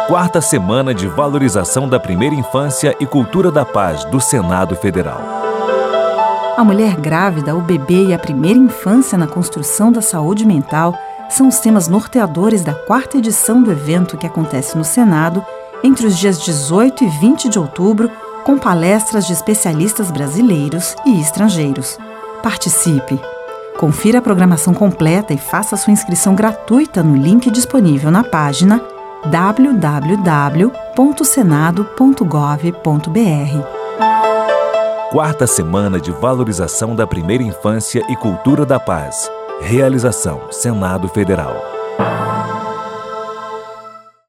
Quarta Semana de Valorização da Primeira Infância e Cultura da Paz do Senado Federal. A mulher grávida, o bebê e a primeira infância na construção da saúde mental são os temas norteadores da quarta edição do evento que acontece no Senado entre os dias 18 e 20 de outubro, com palestras de especialistas brasileiros e estrangeiros. Participe! Confira a programação completa e faça sua inscrição gratuita no link disponível na página www.senado.gov.br. Quarta Semana de Valorização da Primeira Infância e Cultura da Paz. Realização Senado Federal.